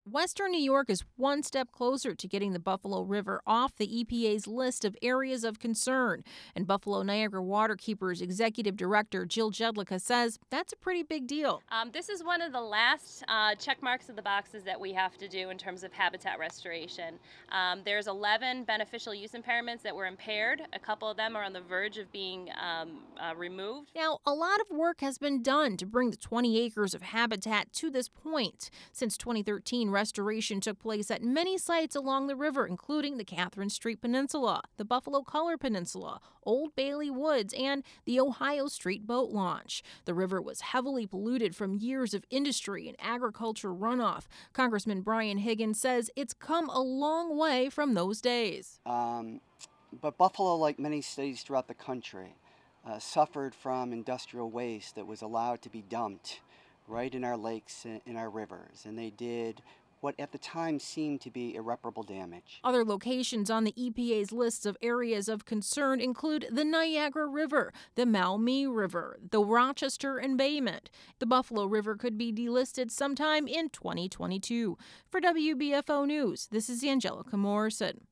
Western New York is one step closer to getting the Buffalo River off the EPA's list of areas of concern. And Buffalo Niagara Waterkeeper's executive director, Jill Jedlicka, says that's a pretty big deal. This is one of the last check marks of the boxes that we have to do in terms of habitat restoration. There's 11 beneficial use impairments that were impaired. A couple of them are on the verge of being removed. Now, a lot of work has been done to bring the 20 acres of habitat to this point. Since 2013, restoration took place at many sites along the river, including the Catherine Street Peninsula, the Buffalo Color Peninsula, Old Bailey Woods, and the Ohio Street Boat Launch. The river was heavily polluted from years of industry and agriculture runoff. Congressman Brian Higgins says it's come a long way from those days. But Buffalo, like many cities throughout the country, suffered from industrial waste that was allowed to be dumped right in our lakes and in our rivers, and they did what at the time seemed to be irreparable damage. Other locations on the EPA's list of areas of concern include the Niagara River, the Maumee River, the Rochester Embayment. The Buffalo River could be delisted sometime in 2022. For WBFO News, this is Angelica Morrison.